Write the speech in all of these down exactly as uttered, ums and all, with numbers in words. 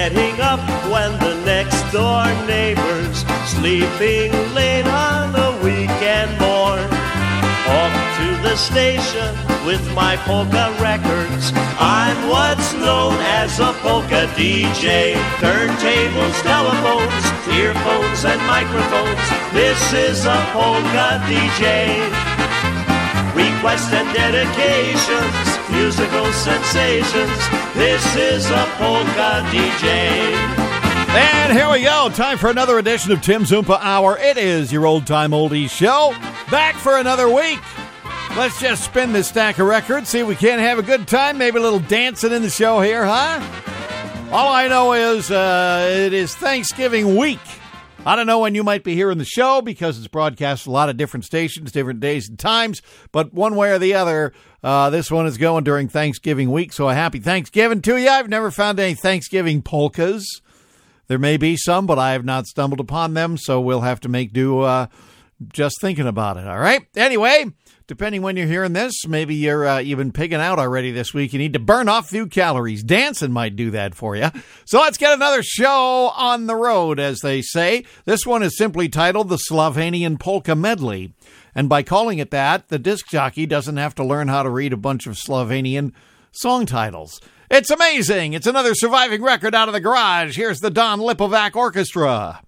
getting up when the next door neighbor's sleeping late on a weekend morn. Off to the station with my polka records. I'm what's known as a polka D J. Turntables, telephones, earphones and microphones. This is a polka D J. Requests and dedications, musical sensations. This is a polka D J. And here we go. Time for another edition of Tim's Oompa Hour. It is your old-time oldies show. Back for another week. Let's just spin this stack of records, see if we can't have a good time. Maybe a little dancing in the show here, huh? All I know is uh, it is Thanksgiving week. I don't know when you might be hearing the show because it's broadcast a lot of different stations, different days and times. But one way or the other, uh, this one is going during Thanksgiving week. So a happy Thanksgiving to you. I've never found any Thanksgiving polkas. There may be some, but I have not stumbled upon them. So we'll have to make do uh, just thinking about it. All right. Anyway, depending when you're hearing this, maybe you're uh, you've been pigging out already this week. You need to burn off a few calories. Dancing might do that for you. So let's get another show on the road, as they say. This one is simply titled The Slovenian Polka Medley. And by calling it that, the disc jockey doesn't have to learn how to read a bunch of Slovenian song titles. It's amazing. It's another surviving record out of the garage. Here's the Don Lipovac Orchestra.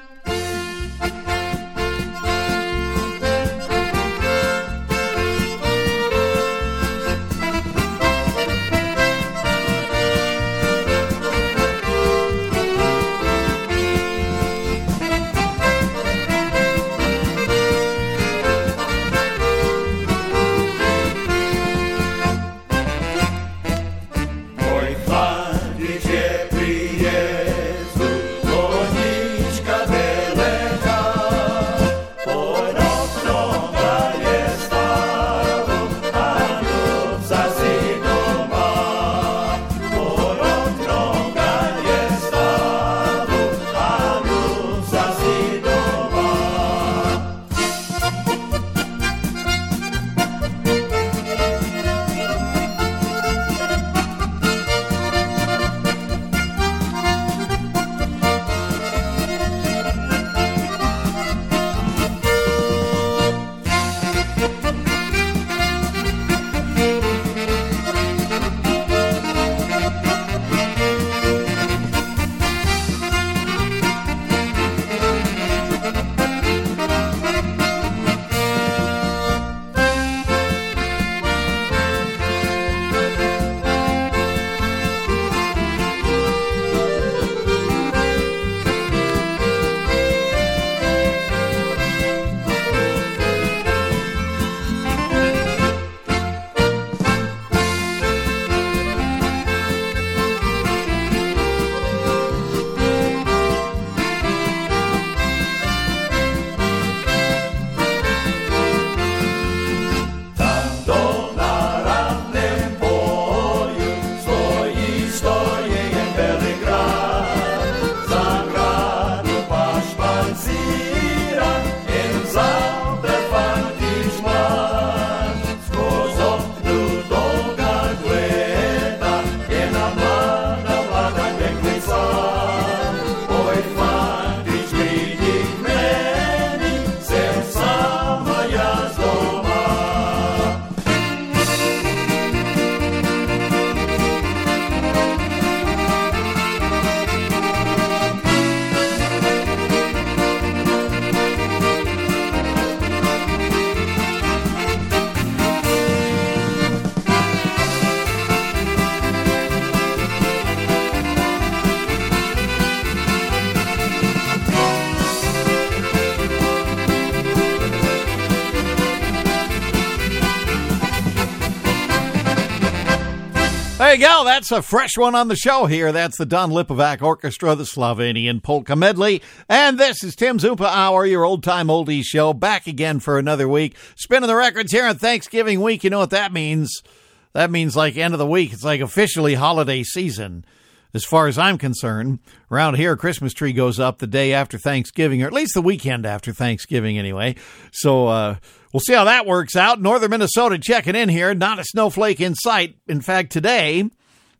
There you go. That's a fresh one on the show here. That's the Don Lipovac Orchestra, the Slovenian Polka Medley. And this is Tim's Oompa Hour, your old-time oldies show, back again for another week. Spinning the records here on Thanksgiving week. You know what that means. That means like end of the week. It's like officially holiday season. As far as I'm concerned, around here, Christmas tree goes up the day after Thanksgiving, or at least the weekend after Thanksgiving anyway. So uh, we'll see how that works out. Northern Minnesota checking in here. Not a snowflake in sight. In fact, today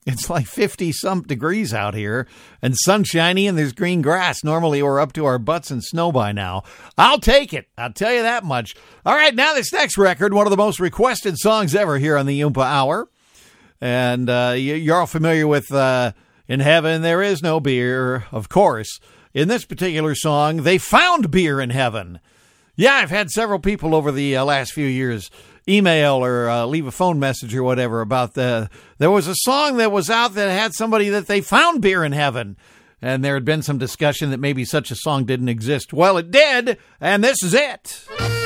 It's like fifty-some degrees out here and sunshiny and there's green grass. Normally we're up to our butts in snow by now. I'll take it. I'll tell you that much. All right, now this next record, one of the most requested songs ever here on the Oompa Hour. And uh, you're all familiar with uh, In Heaven There Is No Beer, of course. In this particular song, they found beer in heaven. Yeah, I've had several people over the uh, last few years email or uh, leave a phone message or whatever about the, there was a song that was out that had somebody that they found beer in heaven. And there had been some discussion that maybe such a song didn't exist. Well, it did, and this is it.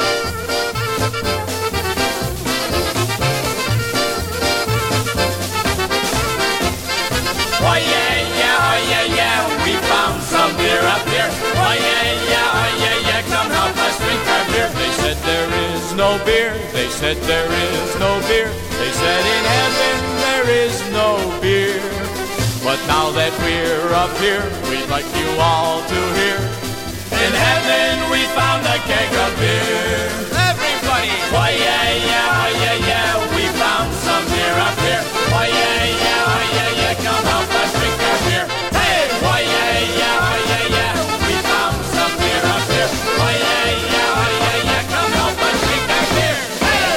Oh yeah, yeah, oh yeah, yeah, we found some beer up here. Oh yeah, yeah, oh yeah, yeah, come help us drink our beer. They said there is no beer, they said there is no beer. They said in heaven there is no beer. But now that we're up here, we'd like you all to hear. In heaven we found a keg of beer. Everybody! Oh yeah, yeah, oh yeah, yeah, we found some beer up here. Oh yeah, yeah, oh yeah, yeah, come help us drink our beer. Hey! Oh yeah, yeah, oh yeah, yeah, we found some beer up here. Oh yeah, yeah, oh yeah, yeah, come help us drink our beer. Hey!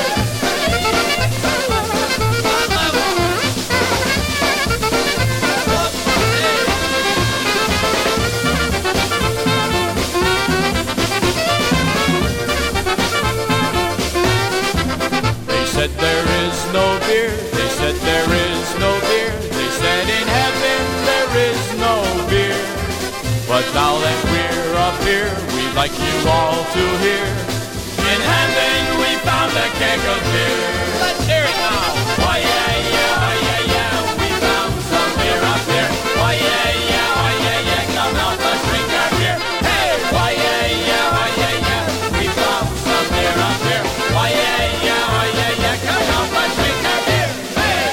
They said there is no beer. They said there is no beer. They said in heaven there is no beer. But now that we're up here, we'd like you all to hear. In heaven we found a keg of beer. Let's hear it now. Oh yeah, yeah, oh yeah, yeah, we found some beer up here. Oh yeah, yeah, oh yeah, yeah, come help us drink our beer. Hey, oh yeah, yeah, oh yeah, yeah, we found some beer up here. Oh yeah, yeah, oh yeah, yeah, come help us drink our beer. Hey.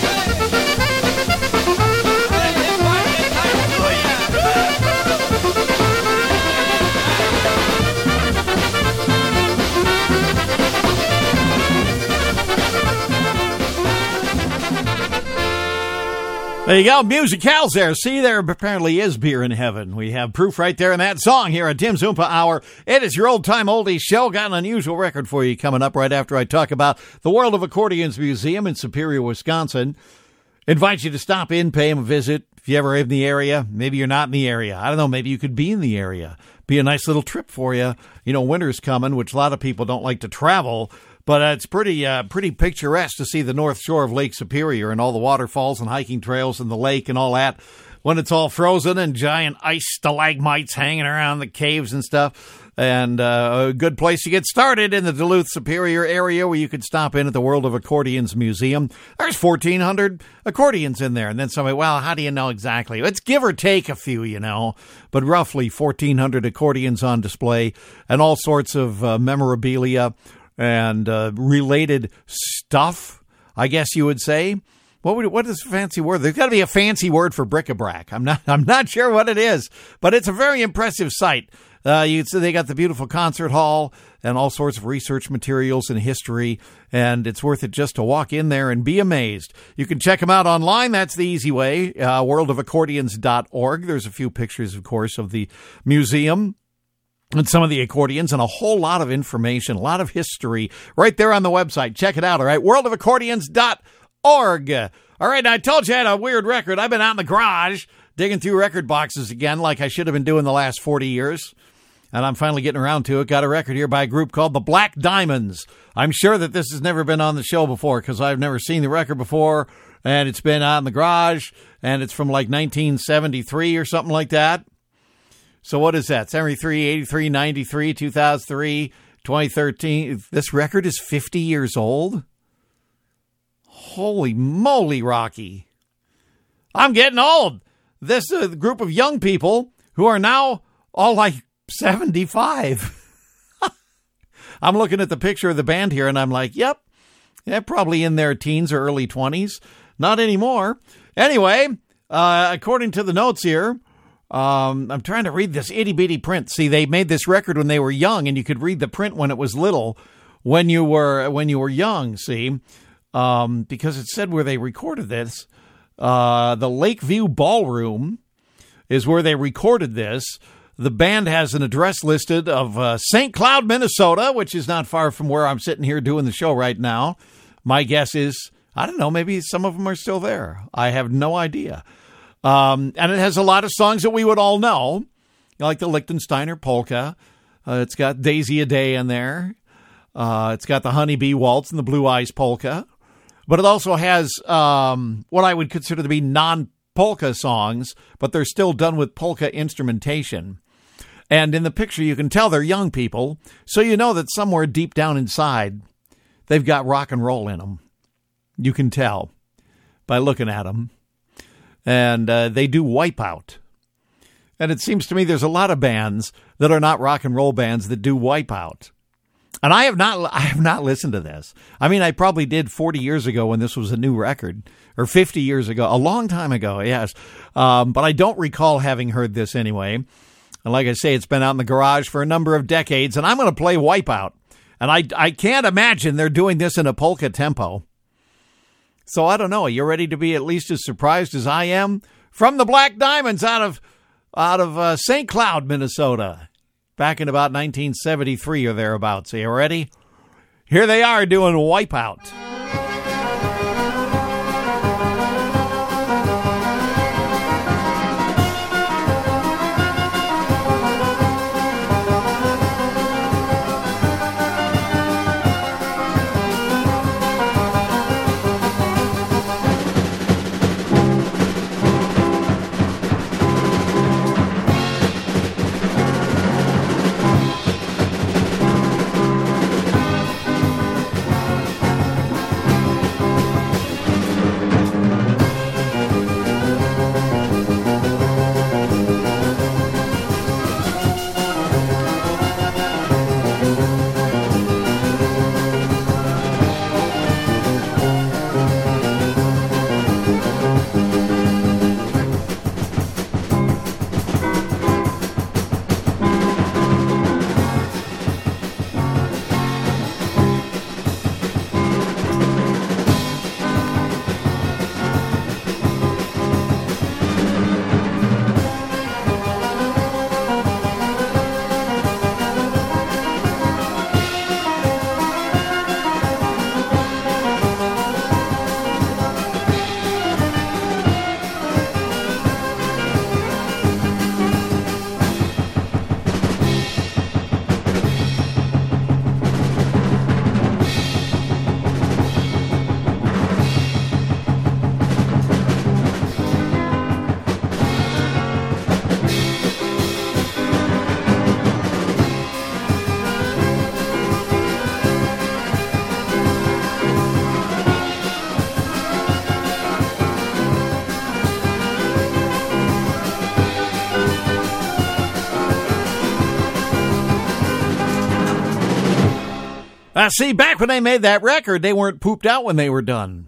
There you go, musicals there. See, there apparently is beer in heaven. We have proof right there in that song here at Tim's Oompa Hour. It is your old-time oldies show. Got an unusual record for you coming up right after I talk about the World of Accordions Museum in Superior, Wisconsin. Invite you to stop in, pay them a visit. If you're ever in the area, maybe you're not in the area. I don't know, maybe you could be in the area. Be a nice little trip for you. You know, winter's coming, which a lot of people don't like to travel. But uh, it's pretty uh, pretty picturesque to see the north shore of Lake Superior and all the waterfalls and hiking trails in the lake and all that when it's all frozen and giant ice stalagmites hanging around the caves and stuff. And uh, a good place to get started in the Duluth Superior area where you could stop in at the World of Accordions Museum. There's fourteen hundred accordions in there. And then somebody, well, how do you know exactly? It's give or take a few, you know, but roughly fourteen hundred accordions on display and all sorts of uh, memorabilia and uh, related stuff, I guess you would say. What would, what is a fancy word? There's got to be a fancy word for bric-a-brac. I'm not I'm not sure what it is, but it's a very impressive site. Uh, you so they got the beautiful concert hall and all sorts of research materials and history, and it's worth it just to walk in there and be amazed. You can check them out online. That's the easy way, uh, world of accordions dot org. There's a few pictures, of course, of the museum and some of the accordions and a whole lot of information, a lot of history right there on the website. Check it out, all right, world of accordions dot org. All right, I told you I had a weird record. I've been out in the garage digging through record boxes again like I should have been doing the last forty years. And I'm finally getting around to it. Got a record here by a group called the Black Diamonds. I'm sure that this has never been on the show before because I've never seen the record before. And it's been out in the garage. And it's from like nineteen seventy-three or something like that. So what is that? seventy-three, eighty-three, ninety-three, two thousand three, twenty thirteen. This record is fifty years old? Holy moly, Rocky. I'm getting old. This uh, group of young people who are now all like seventy-five. I'm looking at the picture of the band here and I'm like, yep, they're probably in their teens or early twenties. Not anymore. Anyway, uh, according to the notes here, um, I'm trying to read this itty bitty print. See, they made this record when they were young and you could read the print when it was little, when you were, when you were young, see, um, because it said where they recorded this. Uh, the Lakeview Ballroom is where they recorded this. The band has an address listed of uh, Saint Cloud, Minnesota, which is not far from where I'm sitting here doing the show right now. My guess is, I don't know, maybe some of them are still there. I have no idea. Um, and it has a lot of songs that we would all know, like the Lichtensteiner Polka. Uh, it's got Daisy a Day in there. Uh, it's got the Honeybee Waltz and the Blue Eyes Polka. But it also has um, what I would consider to be non-polka songs, but they're still done with polka instrumentation. And in the picture, you can tell they're young people, so you know that somewhere deep down inside, they've got rock and roll in them. You can tell by looking at them. And uh, they do Wipeout. And it seems to me there's a lot of bands that are not rock and roll bands that do Wipeout. And I have not I have not listened to this. I mean, I probably did forty years ago when this was a new record, or fifty years ago, a long time ago, yes. Um, but I don't recall having heard this anyway. And like I say, it's been out in the garage for a number of decades, and I'm going to play Wipeout. And I, I can't imagine they're doing this in a polka tempo. So I don't know. Are you ready to be at least as surprised as I am? From the Black Diamonds out of out of uh, Saint Cloud, Minnesota, back in about nineteen seventy-three or thereabouts. Are you ready? Here they are doing Wipeout. Uh, see, back when they made that record, they weren't pooped out when they were done.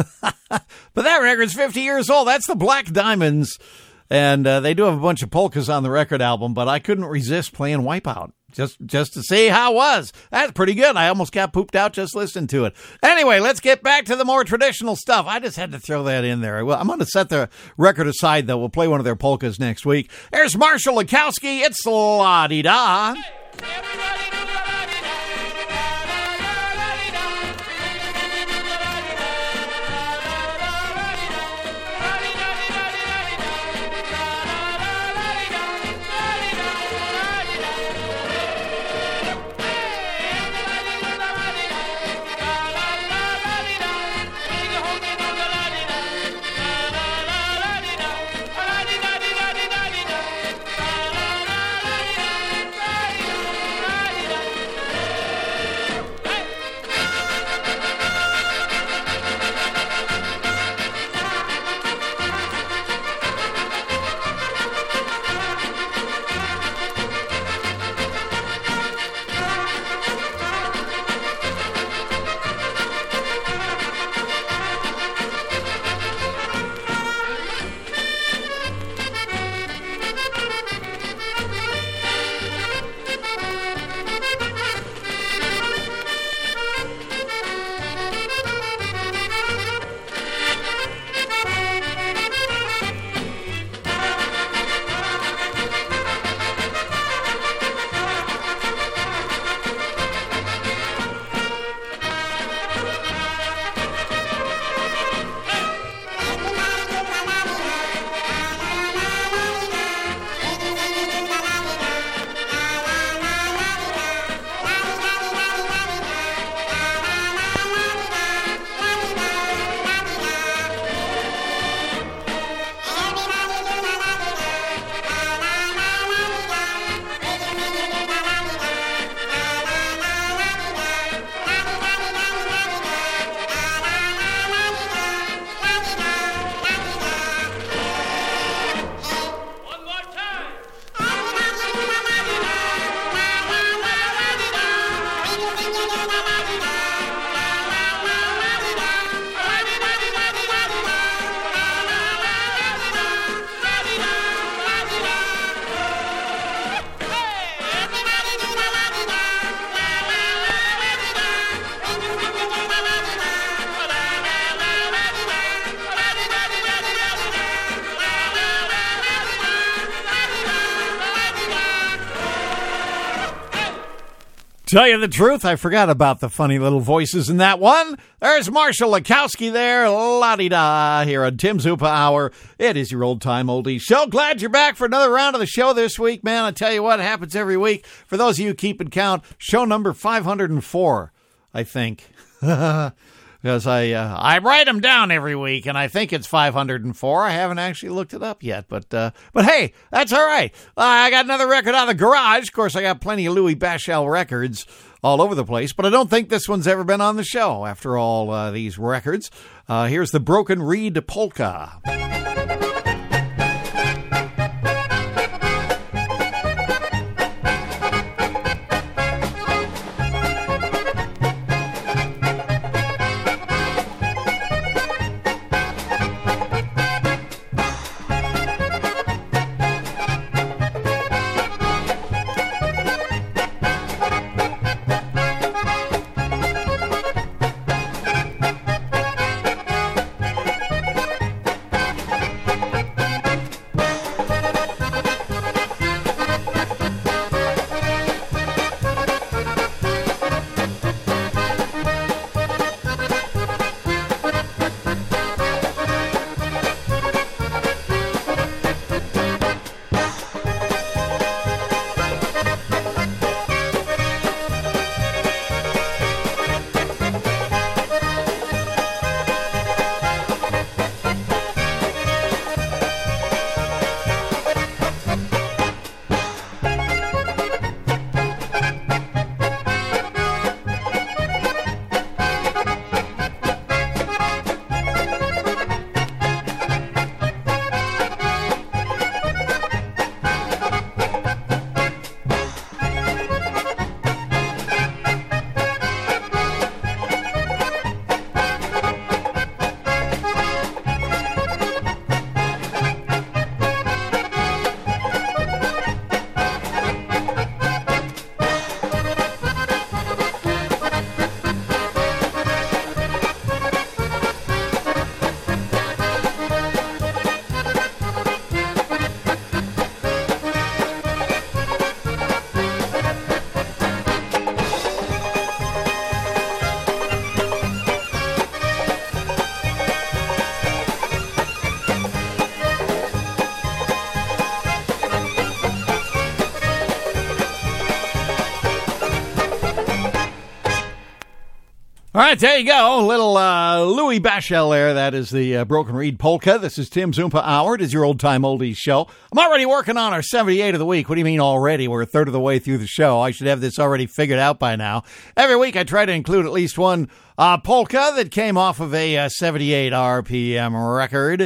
But that record's fifty years old. That's the Black Diamonds. And uh, they do have a bunch of polkas on the record album, but I couldn't resist playing Wipeout just, just to see how it was. That's pretty good. I almost got pooped out just listening to it. Anyway, let's get back to the more traditional stuff. I just had to throw that in there. Well, I'm going to set the record aside, though. We'll play one of their polkas next week. There's Marshall Lakowski. It's La-Di-Da. Tell you the truth, I forgot about the funny little voices in that one. There's Marshall Lakowski there, la-di-da, here on Tim's Oompa Hour. It is your old-time oldie show. Glad you're back for another round of the show this week, man. I tell you what, it happens every week. For those of you keeping count, show number five hundred four, I think. Because I uh, I write them down every week, and I think it's five hundred four. I haven't actually looked it up yet, but uh, but hey, that's all right. Uh, I got another record out of the garage. Of course, I got plenty of Louis Bashell records all over the place, but I don't think this one's ever been on the show after all uh, these records. Uh, here's the Broken Reed Polka. All right, there you go. A little uh, Louis Bashell there. That is the uh, Broken Reed Polka. This is Tim's Oompa Hour. It is your old-time oldies show. I'm already working on our seventy-eight of the week. What do you mean already? We're a third of the way through the show. I should have this already figured out by now. Every week I try to include at least one uh, polka that came off of a uh, seventy-eight R P M record.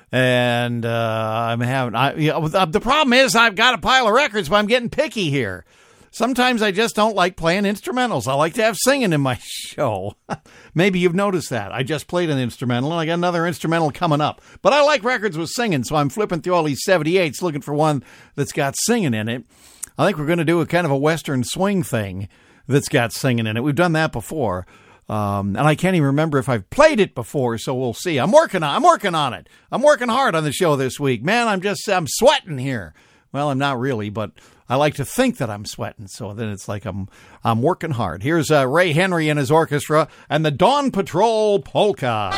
And uh, I'm having I, you know, the problem is I've got a pile of records, but I'm getting picky here. Sometimes I just don't like playing instrumentals. I like to have singing in my show. Maybe you've noticed that. I just played an instrumental, and I got another instrumental coming up. But I like records with singing, so I'm flipping through all these seventy-eights looking for one that's got singing in it. I think we're going to do a kind of a Western swing thing that's got singing in it. We've done that before. Um, and I can't even remember if I've played it before, so we'll see. I'm working on I'm working on it. I'm working hard on the show this week. Man, I'm just I'm sweating here. Well, I'm not really, but I like to think that I'm sweating, so then it's like I'm I'm working hard. Here's uh, Ray Henry and his orchestra and the Dawn Patrol Polka.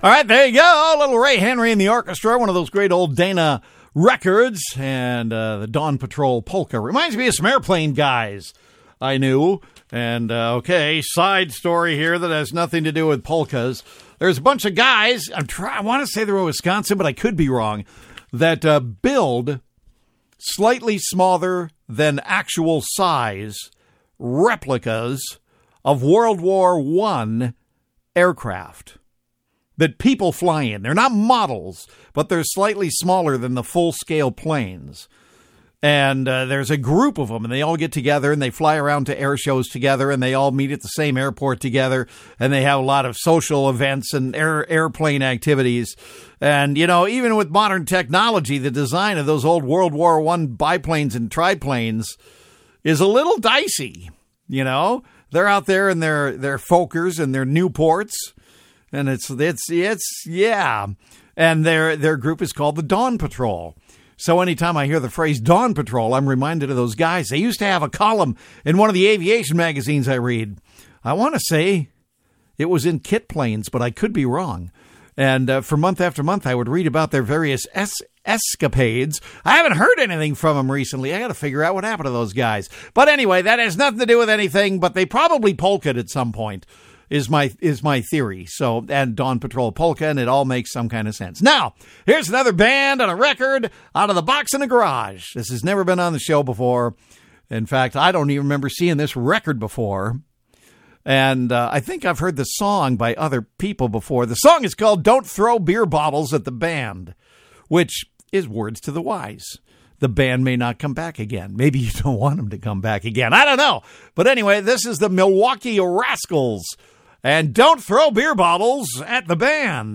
All right, there you go. Little Ray Henry and the orchestra, one of those great old Dana records, and uh, the Dawn Patrol polka. Reminds me of some airplane guys I knew. And, uh, okay, side story here that has nothing to do with polkas. There's a bunch of guys, I'm try- I want to say they were Wisconsin, but I could be wrong, that uh, build slightly smaller than actual size replicas of World War One aircraft that people fly in. They're not models, but they're slightly smaller than the full-scale planes. And uh, there's a group of them, and they all get together, and they fly around to air shows together, and they all meet at the same airport together, and they have a lot of social events and air, airplane activities. And, you know, even with modern technology, the design of those old World War One biplanes and triplanes is a little dicey, you know? They're out there in their, their Fokkers and their Newports, and it's, it's, it's, yeah. And their, their group is called the Dawn Patrol. So anytime I hear the phrase Dawn Patrol, I'm reminded of those guys. They used to have a column in one of the aviation magazines I read. I want to say it was in Kit Planes, but I could be wrong. And uh, for month after month, I would read about their various es- escapades. I haven't heard anything from them recently. I got to figure out what happened to those guys. But anyway, that has nothing to do with anything, but they probably polka'd at some point. Is my is my theory. So, and Dawn Patrol polka, and it all makes some kind of sense. Now, here's another band on a record out of the box in the garage. This has never been on the show before. In fact, I don't even remember seeing this record before. And uh, I think I've heard the song by other people before. The song is called Don't Throw Beer Bottles at the Band, which is words to the wise. The band may not come back again. Maybe you don't want them to come back again. I don't know. But anyway, this is the Milwaukee Rascals. And don't throw beer bottles at the band.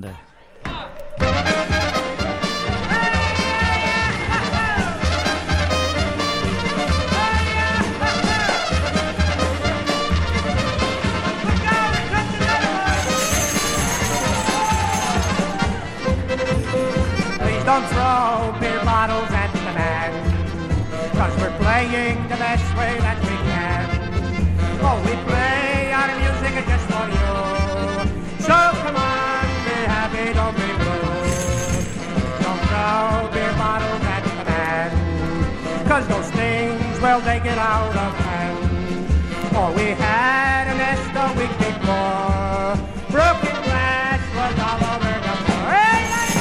Please don't throw beer bottles at the band, 'cause we're playing the best way that we can. Oh, we play our music just for you. So come on, be happy, don't be blue. Don't throw beer bottles at the band, 'cause those things, well, they get out of hand. Oh, we had a nest a week before. Broken glass was all over the floor. Hey,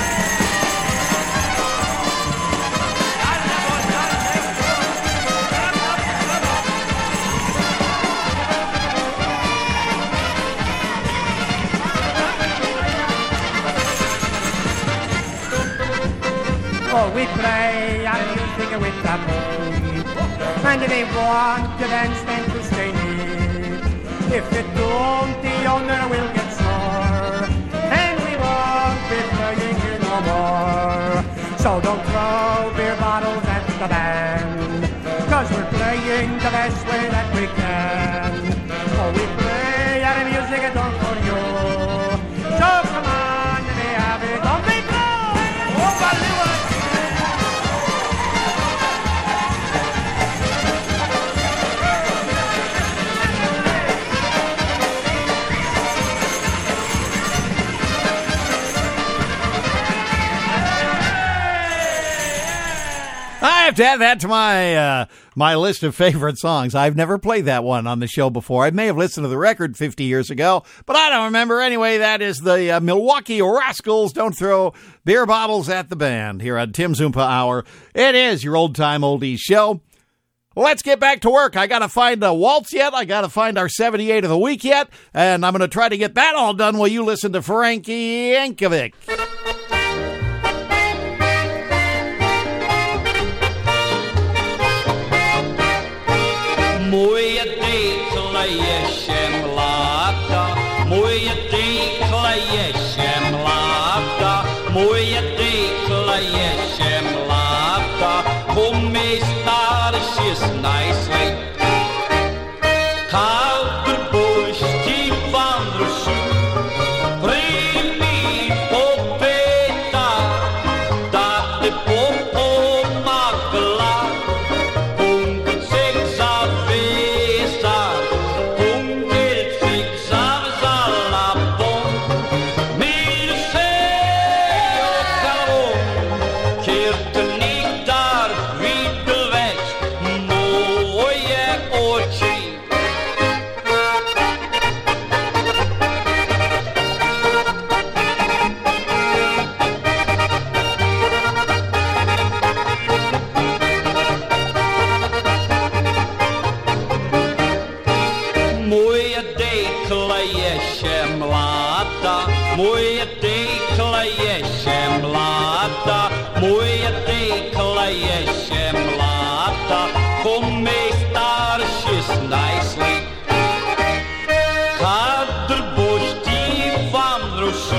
oh, we play our music with the beat, and they want the bandstand to stay neat. If it don't, the owner will get sore, and we won't be playing here no more. So don't throw beer bottles at the band, 'cause we're playing the best way that we can. Oh, we play our music done for you. So come on, be happy, don't be blue. Oh, Bollywood. I have to add that to my uh, my list of favorite songs. I've never played that one on the show before. I may have listened to the record fifty years ago, but I don't remember. Anyway, that is the uh, Milwaukee Rascals. Don't throw beer bottles at the band here on Tim Zumpa Hour. It is your old-time oldies show. Let's get back to work. I got to find a waltz yet. I got to find our seventy-eight of the week yet, and I'm going to try to get that all done while you listen to Frankie Yankovic. Moje dykle ještě mláda, moje dykle ještě mláda, moje dykle ještě mláda, po mi starší znajsli. Kalper božtí vandršu, primi popeta, da te popomagla. Me mulata, kom mee, starsjes, nicely. Kaderbošti van Rusu,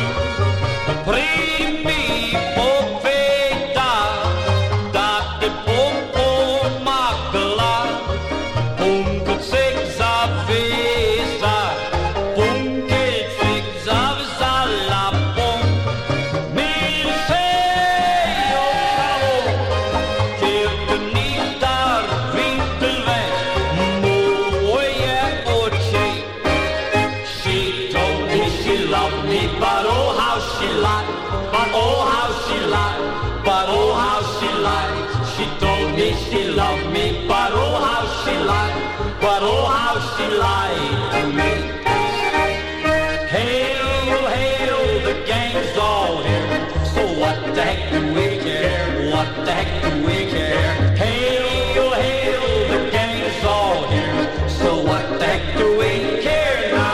primi poveda, da te pomagala, punkt sig zaveza, punkt sig zavzala, pom. Min säg och kallå, kirkenitar vinterväg, moje och tjej. She told me she loved me, but oh how she lied, but oh how she lied, but oh how she lied. She told me she loved me, but oh how she lied, but oh how she lied to me. Hail, hail, the gang's all here, so what the heck do we care, what the heck do we care. Hail, hail, the gang's all here, so what the heck do we care now.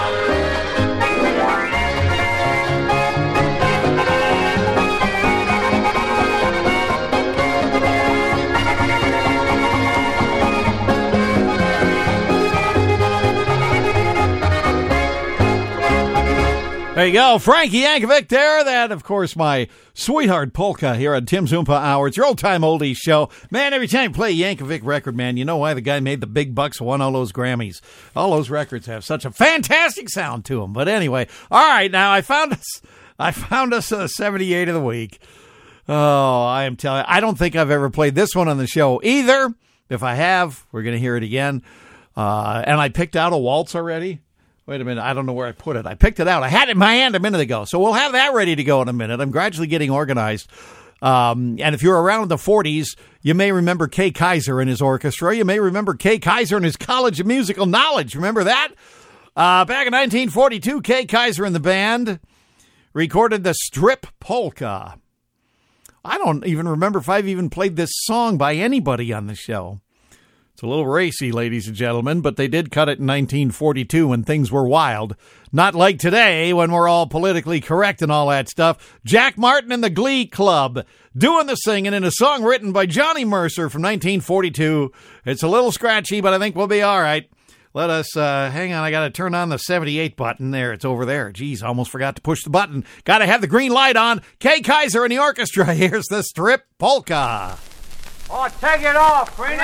There you go, Frankie Yankovic there. That, of course, my sweetheart polka here on Tim's Oompa Hour. It's your old-time oldies show. Man, every time you play a Yankovic record, man, you know why the guy made the big bucks, won all those Grammys. All those records have such a fantastic sound to them. But anyway, all right, now I found us, I found us a seventy-eight of the week. Oh, I am telling you, I don't think I've ever played this one on the show either. If I have, we're going to hear it again. Uh, and I picked out a waltz already. Wait a minute, I don't know where I put it. I picked it out. I had it in my hand a minute ago, so we'll have that ready to go in a minute. I'm gradually getting organized. Um, and if you're around the forties, you may remember Kay Kaiser and his orchestra. You may remember Kay Kaiser and his College of Musical Knowledge. Remember that? Uh, back in nineteen forty-two, Kay Kaiser and the band recorded the Strip Polka. I don't even remember if I've even played this song by anybody on the show. It's a little racy, ladies and gentlemen, but they did cut it in nineteen forty-two when things were wild. Not like today when we're all politically correct and all that stuff. Jack Martin and the Glee Club doing the singing in a song written by Johnny Mercer from nineteen forty-two. It's a little scratchy, but I think we'll be all right. Let us, uh, hang on, I got to turn on the seventy-eight button. There, it's over there. Geez, I almost forgot to push the button. Got to have the green light on. Kay Kaiser and the orchestra. Here's the Strip Polka. Oh, take it off, Queenie!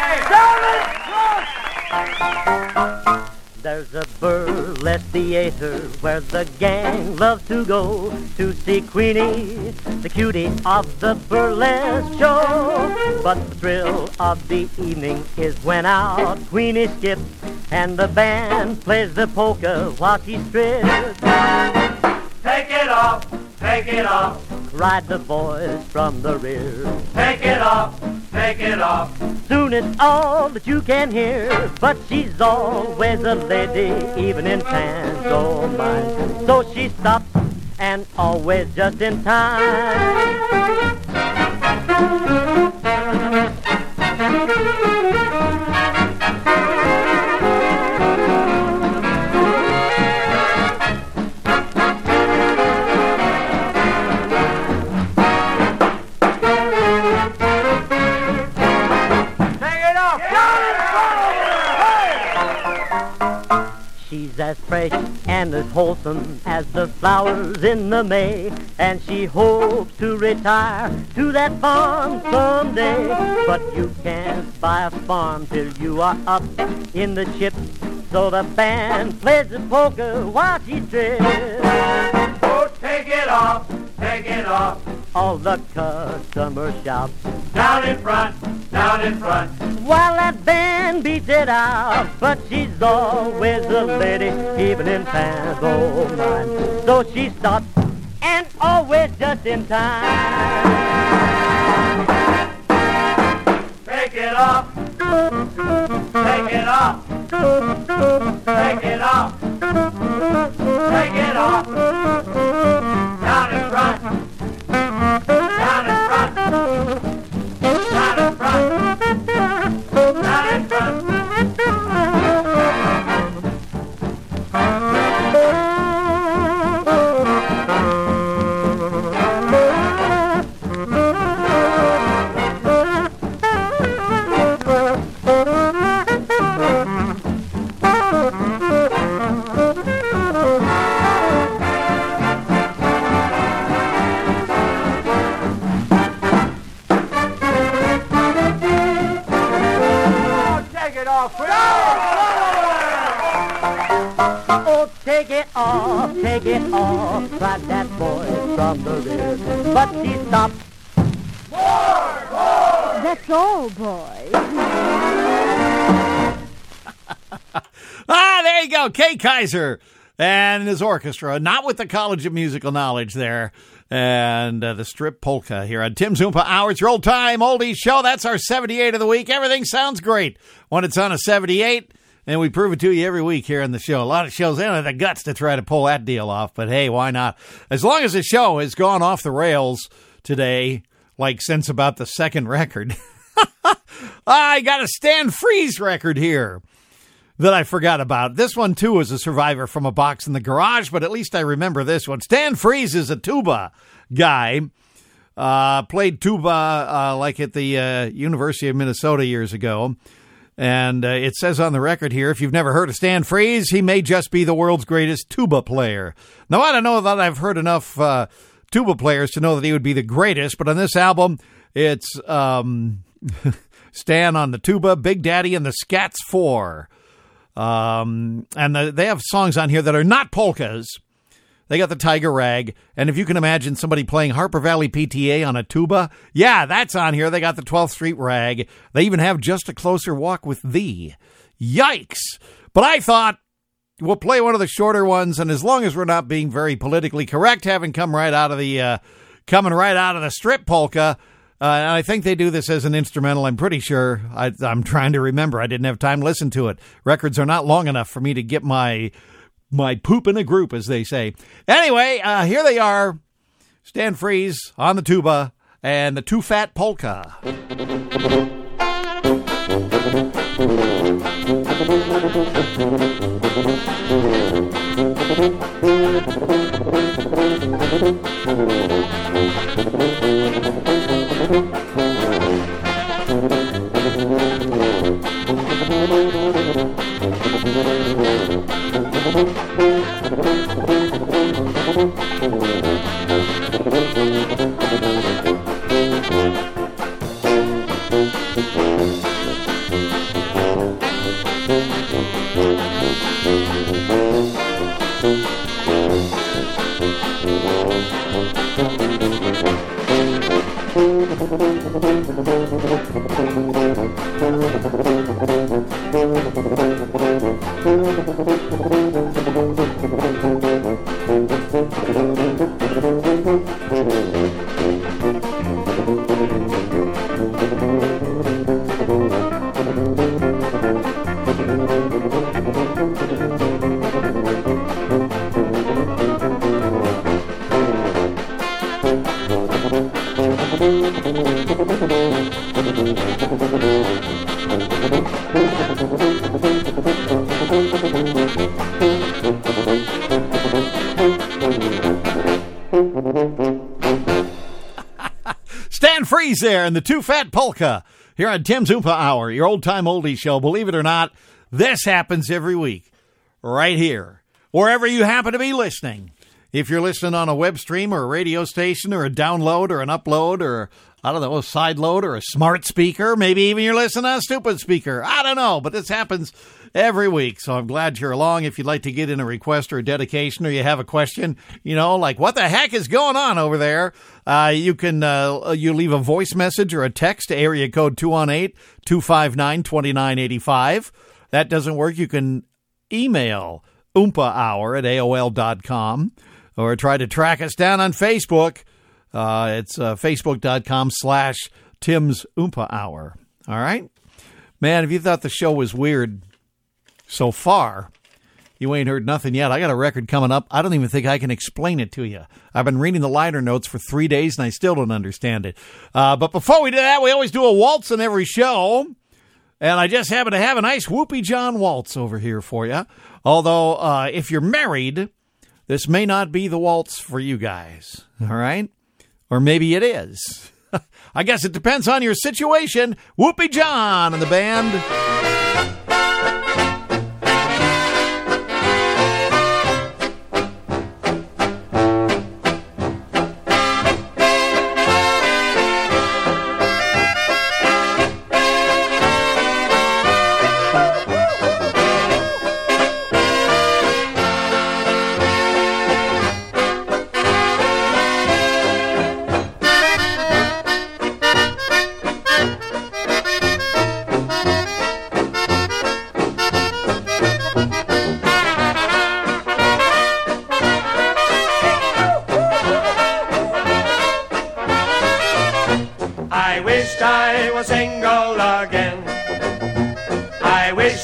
There's a burlesque theater where the gang loves to go to see Queenie, the cutie of the burlesque show. But the thrill of the evening is when out Queenie skips and the band plays the polka while she strips. Take it off, take it off, Cried the voice from the rear. take it off, take it off. Soon it's all that you can hear, but she's always a lady, even in pantomime. So she stops and always just in time. She's as fresh and as wholesome as the flowers in the May, and she hopes to retire to that farm someday. But you can't buy a farm till you are up in the chips, so the band plays the polka while she strips. Oh, take it off, take it off. All the customers shout, Down in front, down in front. while that band beats it out. But she's always a lady, even in pantomime. So she stops and always just in time. Take it off, take it off, take it off, take it off. Down in front, down in front, down in front, down in front. off. Oh, take it off, take it off, cried that boy from the rear. But he stopped. More, more! That's all, boys. Ah, there you go, Kay Kaiser and his orchestra, not with the College of Musical Knowledge there, and uh, the Strip Polka here on Tim's Oompa Hour. It's your old time oldies show. That's our seventy-eight of the week. Everything sounds great when it's on a seventy-eight, and we prove it to you every week here on the show. A lot of shows, they don't have the guts to try to pull that deal off, but hey, why not? As long as the show has gone off the rails today, like since about the second record. I got a Stan Freeze record here that I forgot about. This one, too, was a survivor from a box in the garage, but at least I remember this one. Stan Freeze is a tuba guy. Uh, played tuba uh, like at the uh, University of Minnesota years ago. And uh, it says on the record here, if you've never heard of Stan Freeze, he may just be the world's greatest tuba player. Now, I don't know that I've heard enough uh, tuba players to know that he would be the greatest, but on this album, it's um, Stan on the tuba, Big Daddy and the Scats Four. Um, and the, they have songs on here that are not polkas. They got the Tiger Rag. And if you can imagine somebody playing Harper Valley P T A on a tuba, yeah, that's on here. They got the twelfth Street Rag. They even have Just a Closer Walk with Thee. Yikes. But I thought we'll play one of the shorter ones. And as long as we're not being very politically correct, having come right out of the, uh, coming right out of the strip polka, Uh, and I think they do this as an instrumental. I'm pretty sure. I, I'm trying to remember. I didn't have time to listen to it. Records are not long enough for me to get my my poop in a group, as they say. Anyway, uh, here they are. Stan Freeze on the tuba and the Too Fat Polka. Stan Freeze there and the Too Fat Polka here on Tim's Oompa Hour, your old-time oldie show. Believe it or not, this happens every week right here, wherever you happen to be listening. If you're listening on a web stream or a radio station or a download or an upload or, I don't know, a side load or a smart speaker, maybe even you're listening on a stupid speaker. I don't know, but this happens every week, so I'm glad you're along. If you'd like to get in a request or a dedication or you have a question, you know, like what the heck is going on over there, uh, you can uh, you leave a voice message or a text to area code two one eight, two five nine, two nine eight five. That doesn't work. You can email oompa hour at A O L dot com or try to track us down on Facebook. Uh, it's uh, facebook.com slash Tim's Oompa Hour. All right? Man, if you thought the show was weird so far, you ain't heard nothing yet. I got a record coming up. I don't even think I can explain it to you. I've been reading the liner notes for three days, and I still don't understand it. Uh, but before we do that, we always do a waltz in every show. And I just happen to have a nice Whoopie John waltz over here for you. Although, uh, if you're married, this may not be the waltz for you guys. All right? Or maybe it is. I guess it depends on your situation. Whoopie John and the band.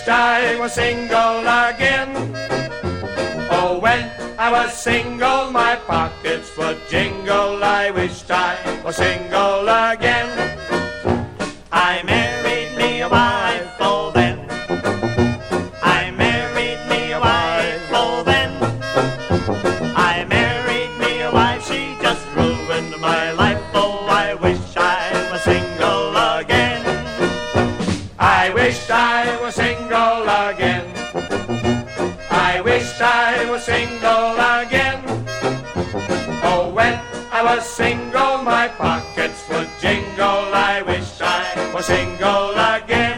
wished I was single again. Oh, when I was single, my pockets would jingle. I wished I was single again. I married me a wife, oh then. I married me a wife, oh then. I married me a wife, she just ruined my life. Oh, I wish I was single again. I wish I was single again. I wish I was single again. Oh, when I was single, my pockets would jingle. I wish I was single again.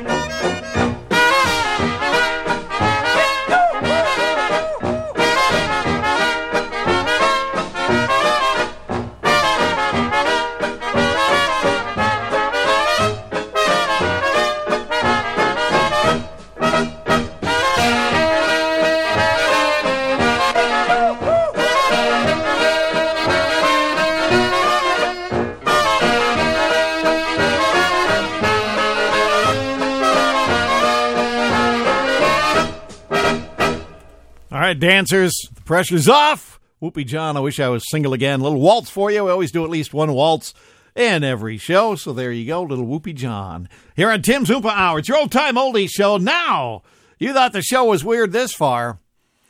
All right, dancers, the pressure's off. Whoopie John, I wish I was single again. Little waltz for you. We always do at least one waltz in every show. So there you go, little Whoopie John. Here on Tim's Oompa Hour. It's your old-time oldie show. Now, you thought the show was weird this far.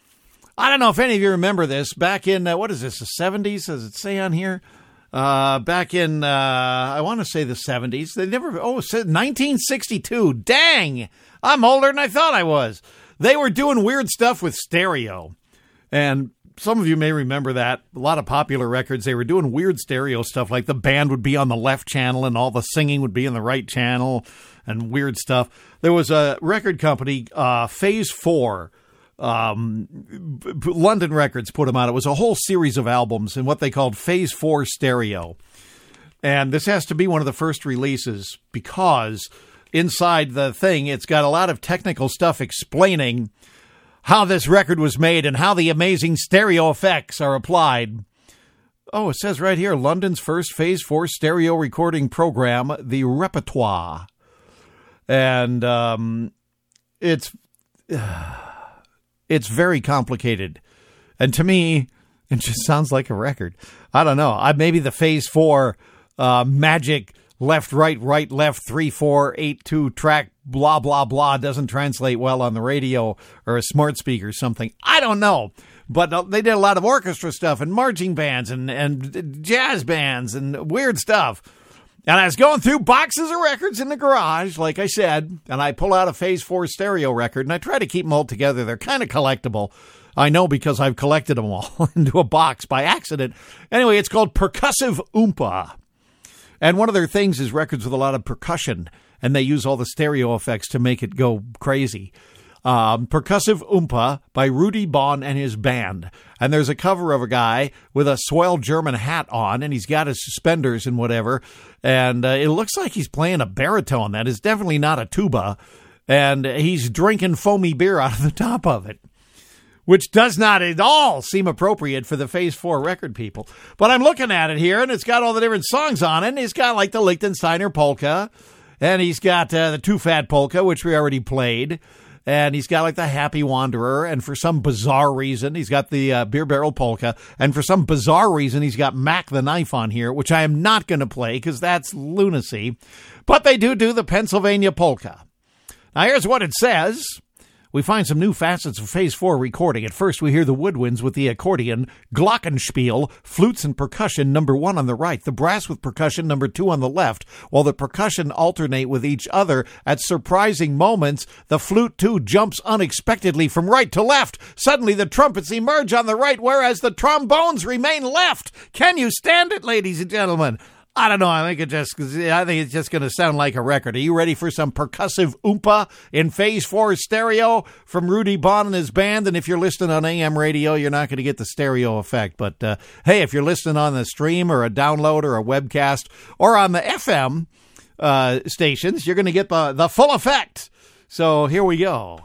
I don't know if any of you remember this. Back in, uh, what is this, the seventies? Does it say on here? Uh, back in, uh, I want to say the seventies. They never, oh, it said nineteen sixty-two. Dang! I'm older than I thought I was. They were doing weird stuff with stereo. And some of you may remember that. A lot of popular records, they were doing weird stereo stuff, like the band would be on the left channel and all the singing would be in the right channel and weird stuff. There was a record company, uh, Phase Four. Um, London Records put them out. It was a whole series of albums in what they called Phase Four Stereo. And this has to be one of the first releases because inside the thing, it's got a lot of technical stuff explaining how this record was made and how the amazing stereo effects are applied. Oh, it says right here, London's first Phase Four stereo recording program, the Repertoire. And um, it's uh, it's very complicated. And to me, it just sounds like a record. I don't know. I, maybe the Phase Four uh, magic left, right, right, left, three, four, eight, two track, blah, blah, blah, doesn't translate well on the radio or a smart speaker or something. I don't know. But they did a lot of orchestra stuff and marching bands and, and jazz bands and weird stuff. And I was going through boxes of records in the garage, like I said, and I pull out a Phase Four stereo record, and I try to keep them all together. They're kind of collectible. I know because I've collected them all into a box by accident. Anyway, it's called Percussive Oompa. And one of their things is records with a lot of percussion, and they use all the stereo effects to make it go crazy. Um, Percussive Oompa by Rudy Bond and his band. And there's a cover of a guy with a swell German hat on, and he's got his suspenders and whatever. And uh, it looks like he's playing a baritone. That is definitely not a tuba. And he's drinking foamy beer out of the top of it, which does not at all seem appropriate for the Phase Four record people. But I'm looking at it here, and it's got all the different songs on it. And he's got like the Liechtensteiner Polka, and he's got uh, the Too Fat Polka, which we already played. And he's got like the Happy Wanderer, and for some bizarre reason, he's got the uh, Beer Barrel Polka, and for some bizarre reason, he's got Mac the Knife on here, which I am not going to play because that's lunacy. But they do do the Pennsylvania Polka. Now, here's what it says. We find some new facets of Phase Four recording. At first, we hear the woodwinds with the accordion, glockenspiel, flutes and percussion, number one on the right, the brass with percussion, number two on the left, while the percussion alternate with each other. At surprising moments, the flute, too, jumps unexpectedly from right to left. Suddenly, the trumpets emerge on the right, whereas the trombones remain left. Can you stand it, ladies and gentlemen? I don't know. I think it just. I think it's just going to sound like a record. Are you ready for some percussive oompa in Phase Four stereo from Rudy Bond and his band? And if you're listening on A M radio, you're not going to get the stereo effect. But uh, hey, if you're listening on the stream or a download or a webcast or on the F M uh, stations, you're going to get the the full effect. So here we go.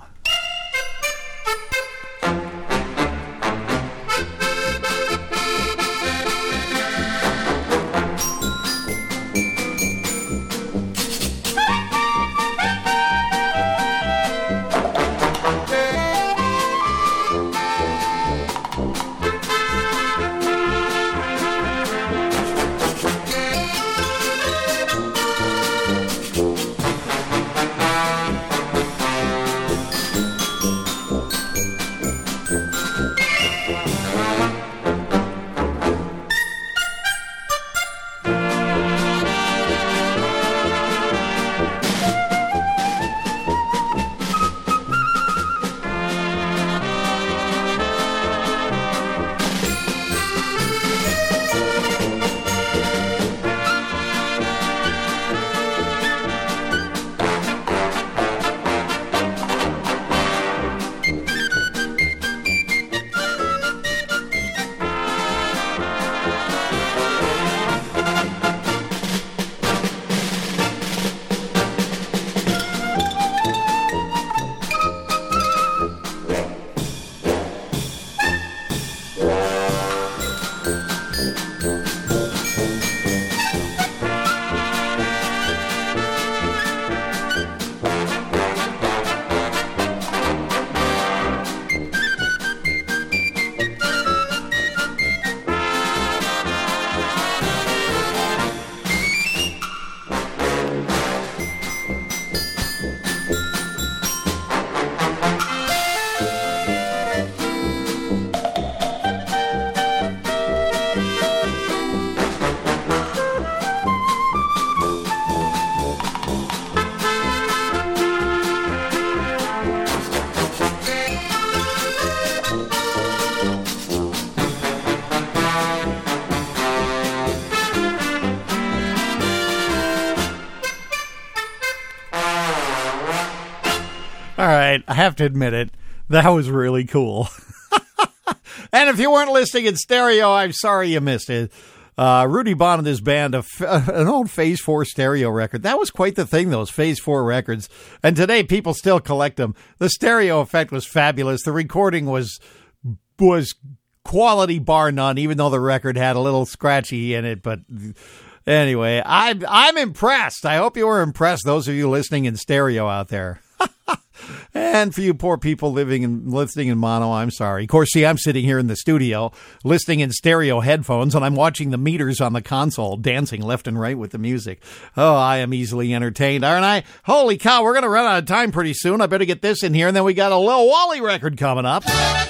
All right, I have to admit it. That was really cool. And if you weren't listening in stereo, I'm sorry you missed it. Uh, Rudy Bond and his band, a, an old Phase four stereo record. That was quite the thing, those Phase four records. And today, people still collect them. The stereo effect was fabulous. The recording was was quality bar none, even though the record had a little scratchy in it. But anyway, I'm, I'm impressed. I hope you were impressed, those of you listening in stereo out there. And for you poor people living and listening in mono, I'm sorry. Of course, see, I'm sitting here in the studio listening in stereo headphones, and I'm watching the meters on the console dancing left and right with the music. Oh, I am easily entertained, aren't I? Holy cow, we're going to run out of time pretty soon. I better get this in here, and then we got a Lil Wally record coming up.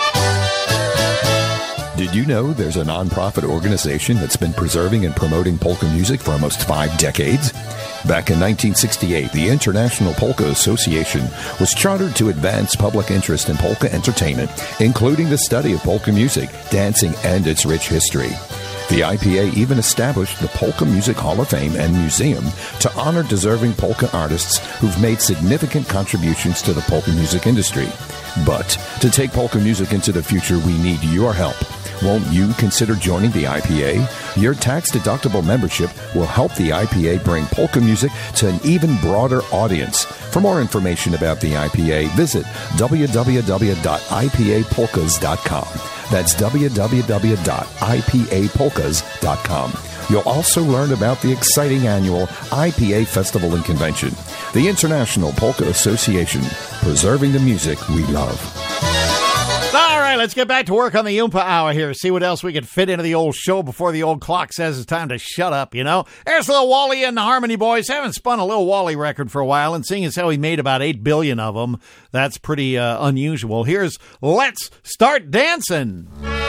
Did you know there's a nonprofit organization that's been preserving and promoting polka music for almost five decades? Back in nineteen sixty-eight, the International Polka Association was chartered to advance public interest in polka entertainment, including the study of polka music, dancing, and its rich history. The I P A even established the Polka Music Hall of Fame and Museum to honor deserving polka artists who've made significant contributions to the polka music industry. But to take polka music into the future, we need your help. Won't you consider joining the I P A? Your tax-deductible membership will help the I P A bring polka music to an even broader audience. For more information about the I P A, visit w w w dot i p a polkas dot com. That's w w w dot i p a polkas dot com. You'll also learn about the exciting annual I P A Festival and Convention, the International Polka Association, preserving the music we love. All right, let's get back to work on the Oompa Hour here. See what else we can fit into the old show before the old clock says it's time to shut up, you know? There's Lil Wally and the Harmony Boys. Haven't spun a Lil Wally record for a while, and seeing as how he made about eight billion of them, that's pretty uh, unusual. Here's Let's Start Dancing.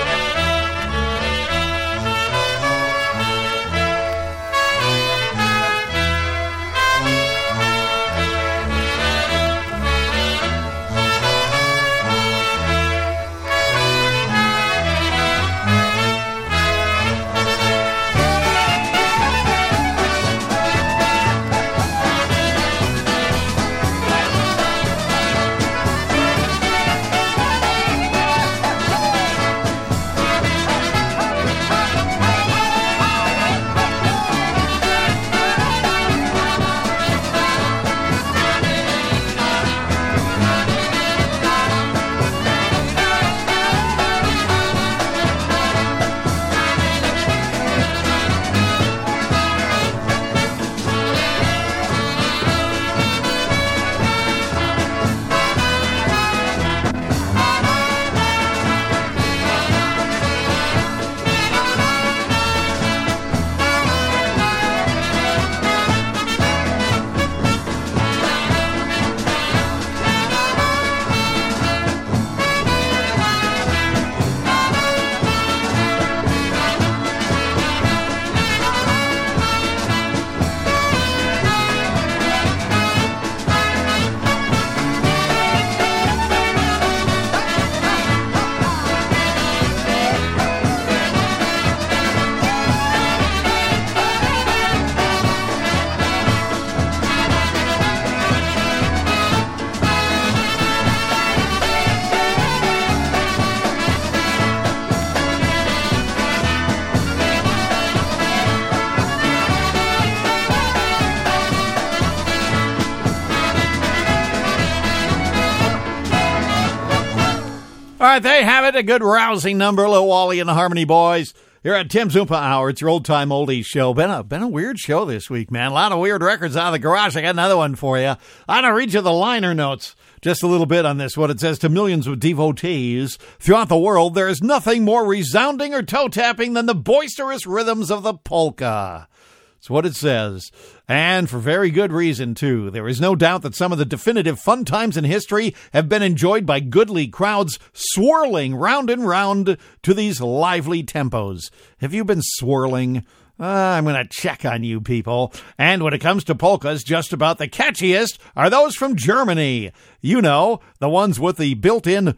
All right, there you have it. A good rousing number, Lil Wally and the Harmony Boys. You're at Tim's Oompa Hour. It's your old-time oldies show. Been a, been a weird show this week, man. A lot of weird records out of the garage. I got another one for you. I'm going to read you the liner notes just a little bit on this, what it says. To millions of devotees throughout the world, there is nothing more resounding or toe-tapping than the boisterous rhythms of the polka. That's what it says. And for very good reason, too. There is no doubt that some of the definitive fun times in history have been enjoyed by goodly crowds swirling round and round to these lively tempos. Have you been swirling? Uh, I'm going to check on you people. And when it comes to polkas, just about the catchiest are those from Germany. You know, the ones with the built-in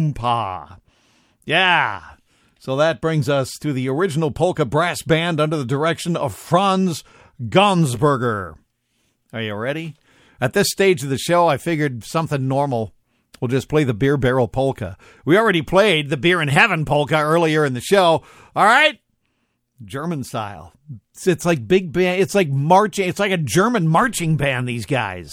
oompa. Yeah. So that brings us to the original polka brass band under the direction of Franz Gonsberger. Are you ready? At this stage of the show, I figured something normal. We'll just play the Beer Barrel Polka. We already played the Beer in Heaven Polka earlier in the show. All right? German style. It's, it's like big band. It's like marching. It's like a German marching band, these guys.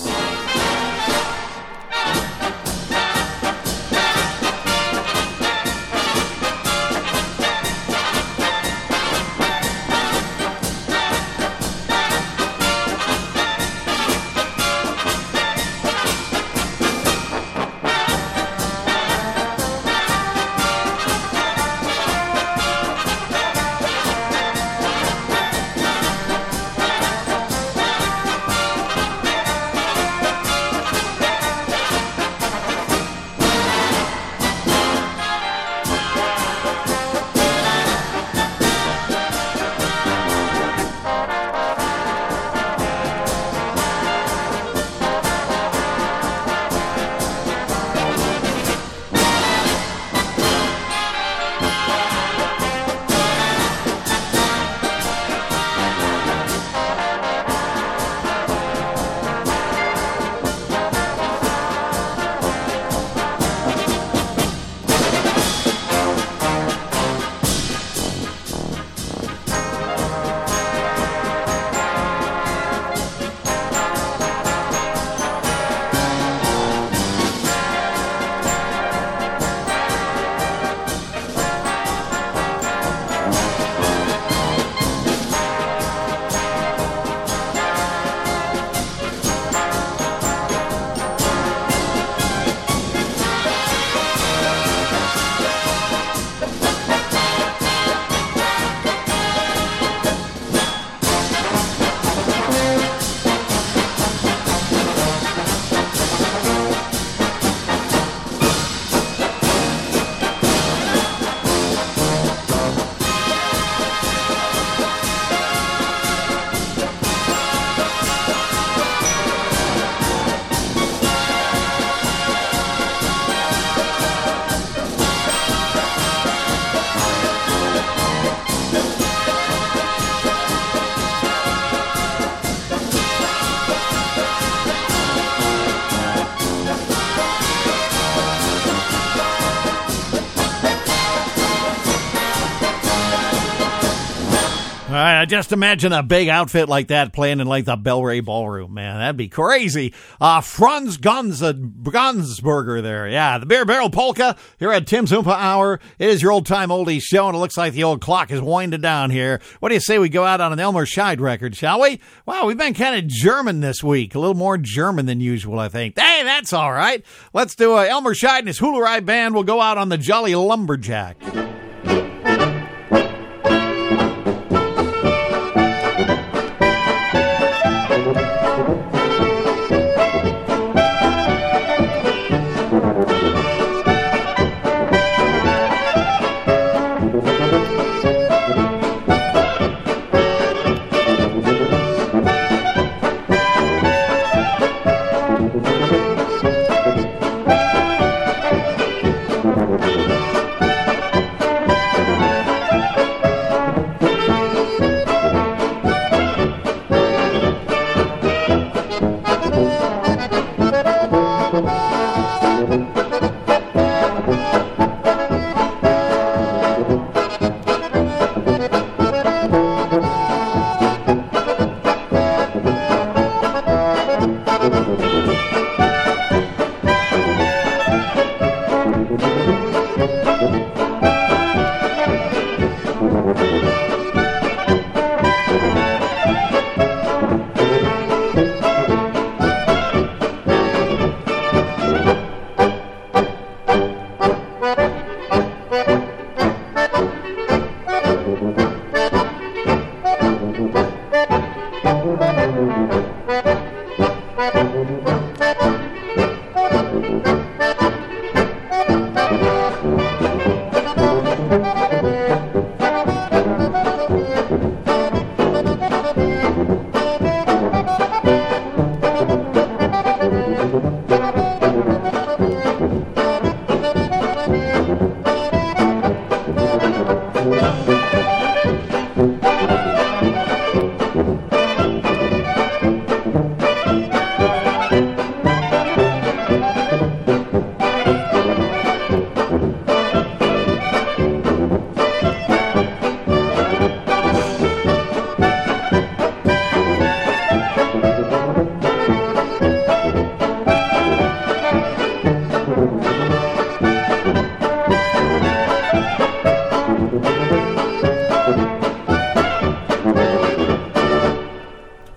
I just imagine a big outfit like that playing in like the Bellray Ballroom, man. That'd be crazy. Uh, Franz Gans- Gansberger there. Yeah, the Beer Barrel Polka here at Tim's Oompa Hour. It is your old-time oldies show, and it looks like the old clock is winding down here. What do you say we go out on an Elmer Scheid record, shall we? Wow, we've been kind of German this week. A little more German than usual, I think. Hey, that's all right. Let's do a Elmer Scheid and his Hula Ride Band. We'll go out on the Jolly Lumberjack.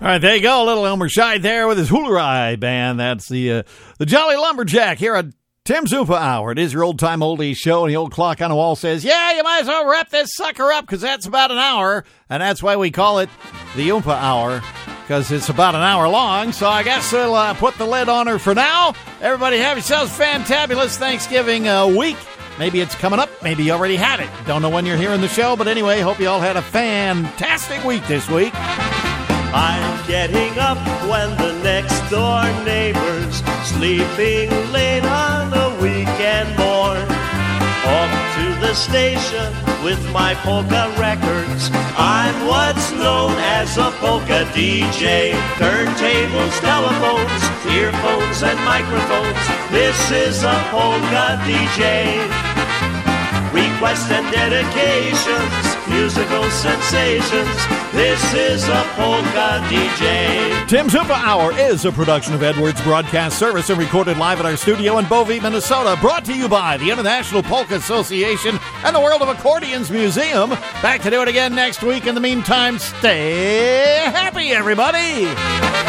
right, there you go. Little Elmer Scheid there with his Hoolerai band. That's the uh, the Jolly Lumberjack here at Tim's Oompa Hour. It is your old-time oldies show, and the old clock on the wall says, yeah, you might as well wrap this sucker up because that's about an hour, and that's why we call it the Oompa Hour, because it's about an hour long. So I guess we'll uh, put the lid on her for now. Everybody have yourselves a fantabulous Thanksgiving uh, week. Maybe it's coming up. Maybe you already had it. Don't know when you're hearing the show, but anyway, hope you all had a fantastic week this week. I'm getting up when the next door neighbor's sleeping late on a weekend morn. Off to the station with my polka records. I'm what's known as a polka D J. Turntables, telephones, earphones, and microphones. This is a polka D J. Requests and dedications, musical sensations. This is a polka D J. Tim's Oompa Hour is a production of Edwards Broadcast Service and recorded live at our studio in Bovey, Minnesota. Brought to you by the International Polka Association and the World of Accordions Museum. Back to do it again next week. In the meantime, stay happy, everybody.